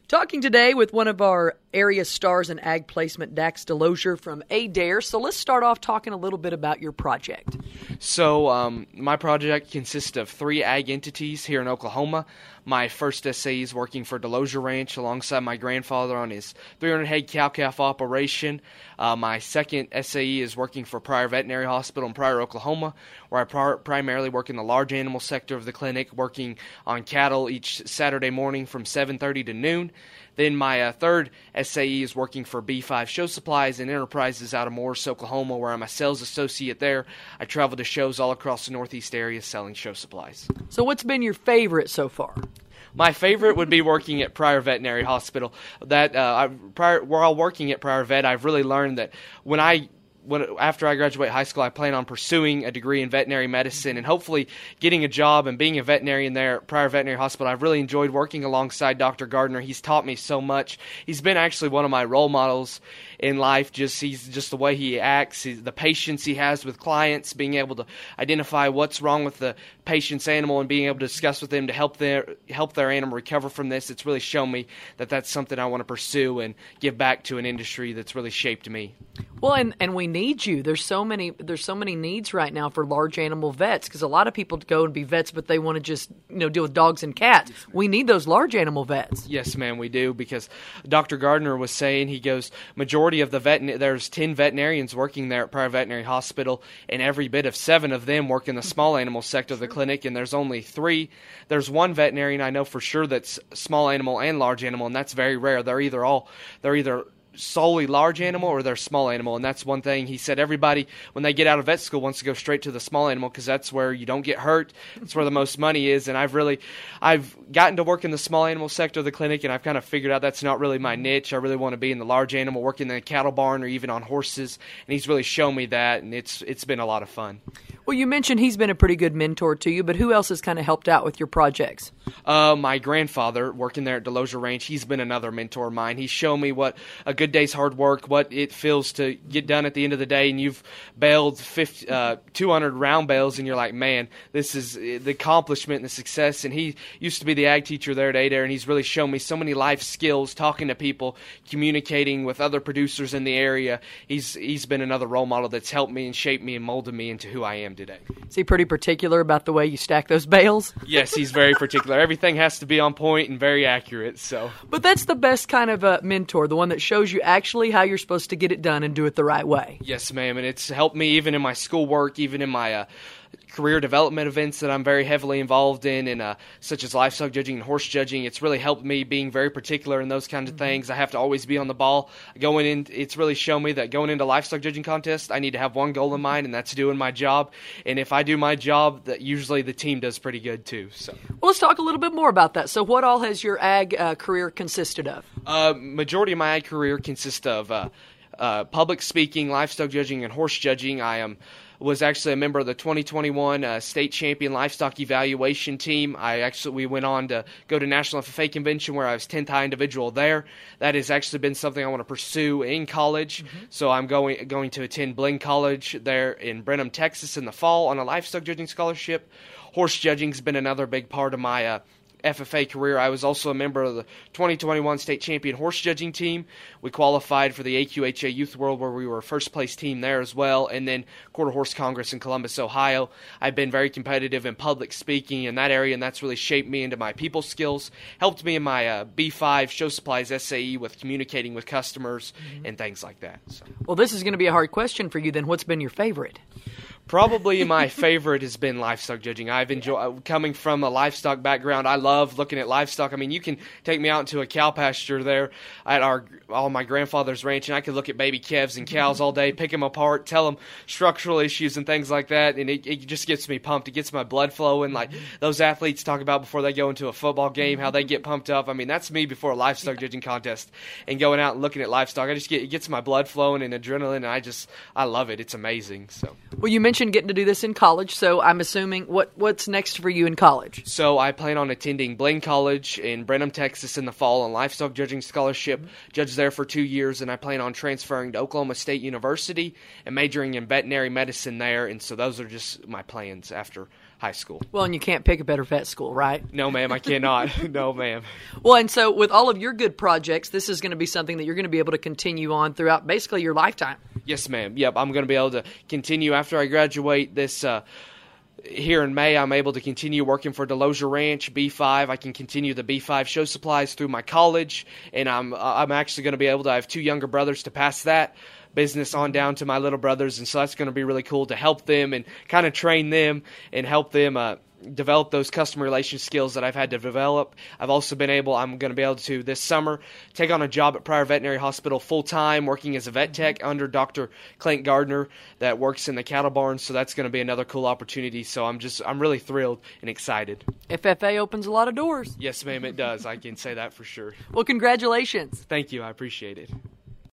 Talking today with one of our area stars in ag placement, Dax Delosier from Adair. So let's start off talking a little bit about your project. So my project consists of 3 ag entities here in Oklahoma. My first SAE is working for Delosier Ranch alongside my grandfather on his 300-head cow-calf operation. My second SAE is working for Pryor Veterinary Hospital in Pryor, Oklahoma, where I primarily work in the large animal sector of the clinic, working on cattle each Saturday morning from 7:30 to noon. Then my third SAE is working for B5 Show Supplies and Enterprises out of Morris, Oklahoma, where I'm a sales associate there. I travel to shows all across the Northeast area selling show supplies. So what's been your favorite so far? My favorite would be working at Pryor Veterinary Hospital. While working at Pryor Vet, I've really learned that after I graduate high school, I plan on pursuing a degree in veterinary medicine and hopefully getting a job and being a veterinarian there at Pryor Veterinary Hospital. I've really enjoyed working alongside Dr. Gardner. He's taught me so much. He's been actually one of my role models in life. He's just the way he acts, the patience he has with clients, being able to identify what's wrong with the patient's animal and being able to discuss with them to help their animal recover from this. It's really shown me that that's something I want to pursue and give back to an industry that's really shaped me. Well, and we need you. There's so many needs right now for large animal vets, because a lot of people go and be vets, but they want to just deal with dogs and cats. We need those large animal vets. Yes, ma'am, we do, because Dr. Gardner was saying, he goes, majority of there's 10 veterinarians working there at Pryor Veterinary Hospital, and every bit of 7 of them work in the small animal sector of the clinic, and there's only 3. There's one veterinarian I know for sure that's small animal and large animal, and that's very rare. They're either solely large animal or they're small animal, and that's one thing he said. Everybody, when they get out of vet school, wants to go straight to the small animal because that's where you don't get hurt. That's where the most money is. And I've gotten to work in the small animal sector of the clinic, and I've kind of figured out that's not really my niche. I really want to be in the large animal, working in a cattle barn or even on horses, and he's really shown me that, and it's been a lot of fun. Well, you mentioned he's been a pretty good mentor to you, but who else has kind of helped out with your projects? My grandfather, working there at Delosier Ranch, he's been another mentor of mine. He's shown me what a good day's hard work, what it feels to get done at the end of the day, and you've baled 200 round bales, and you're like, man, this is the accomplishment and the success. And he used to be the ag teacher there at Adair, and he's really shown me so many life skills, talking to people, communicating with other producers in the area. He's been another role model that's helped me and shaped me and molded me into who I am today. Is he pretty particular about the way you stack those bales? Yes, he's very particular. Everything has to be on point and very accurate. But that's the best kind of a mentor, the one that shows you actually how you're supposed to get it done and do it the right way. Yes, ma'am, and it's helped me even in my schoolwork, even in my career development events that I'm very heavily involved in such as livestock judging and horse judging. It's really helped me being very particular in those kinds of things. I have to always be on the ball. It's really shown me that going into livestock judging contests, I need to have one goal in mind, and that's doing my job. And if I do my job, that usually the team does pretty good too. So, well, let's talk a little bit more about that. So what all has your ag career consisted of? Majority of my ag career consists of public speaking, livestock judging, and horse judging. Was actually a member of the 2021 state champion livestock evaluation team. We went on to go to National FFA convention where I was 10th high individual there. That has actually been something I want to pursue in college. So I'm going to attend Blinn College there in Brenham, Texas in the fall on a livestock judging scholarship. Horse judging has been another big part of my FFA career. I was also a member of the 2021 state champion horse judging team. We qualified for the AQHA Youth World, where we were a first place team there as well, and then Quarter Horse Congress in Columbus, Ohio. I've been very competitive in public speaking in that area, and that's really shaped me into my people skills, helped me in my B5 Show Supplies SAE with communicating with customers and things like that. So. Well, this is going to be a hard question for you then. What's been your favorite? Probably my favorite has been livestock judging. I've enjoyed, coming from a livestock background, I love looking at livestock. I mean, you can take me out into a cow pasture there at my grandfather's ranch, and I could look at baby calves and cows all day, pick them apart, tell them structural issues and things like that, and it just gets me pumped. It gets my blood flowing, like those athletes talk about before they go into a football game, how they get pumped up. I mean, that's me before a livestock judging contest and going out and looking at livestock. It gets my blood flowing and adrenaline, and I love it. It's amazing. So. Well, you mentioned getting to do this in college, so I'm assuming what's next for you in college? So I plan on attending Blinn College in Brenham, Texas in the fall on livestock judging scholarship, judge there for 2 years, and I plan on transferring to Oklahoma State University and majoring in veterinary medicine there, and so those are just my plans after high school. Well, and you can't pick a better vet school, right? No, ma'am, I cannot. No, ma'am. Well, and so with all of your good projects, this is going to be something that you're going to be able to continue on throughout basically your lifetime. Yes, ma'am. Yep, I'm going to be able to continue after I graduate this here in May. I'm able to continue working for Delosier Ranch, B5. I can continue the B5 show supplies through my college, and I'm actually going to be able to, I have 2 younger brothers to pass that business on down to my little brothers, and so that's going to be really cool to help them and kind of train them and help them develop those customer relation skills that I've had to develop. I'm going to be able to this summer take on a job at Pryor Veterinary Hospital full-time, working as a vet tech under Dr. Clint Gardner that works in the cattle barn, so that's going to be another cool opportunity. So I'm really thrilled and excited. FFA opens a lot of doors. Yes, ma'am, it does. I can say that for sure. Well, congratulations. Thank you. I appreciate it.